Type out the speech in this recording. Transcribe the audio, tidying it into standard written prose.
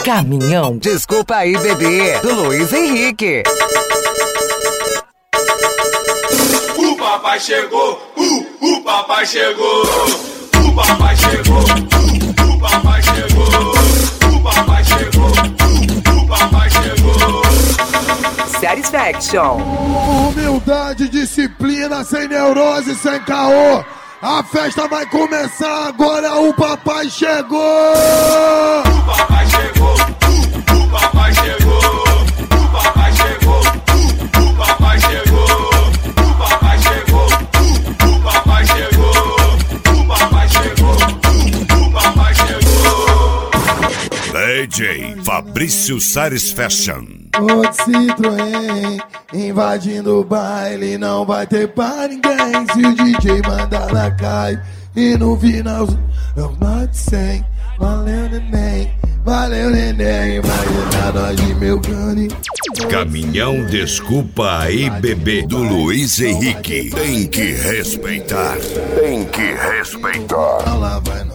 Caminhão, desculpa aí, bebê, do Luiz Henrique. O papai chegou, o papai chegou, o papai chegou, o papai chegou, o papai chegou, o papai chegou. Satisfaction. Humildade, disciplina, sem neurose, sem caô. A festa vai começar agora, o papai chegou! O papai chegou, o papai chegou, o papai chegou, o papai chegou, o papai chegou, o papai chegou, o papai chegou, o papai chegou. DJ Fabrício Satisfaction. O Citroën invadindo o baile, não vai ter pra ninguém. Se o DJ mandar lá cai e no final eu mate 100. Valeu neném, imagina nós de meu cane. Caminhão Desculpa aí, bebê, do Luiz Henrique. Tem que respeitar. Tem que respeitar. Lá vai nós.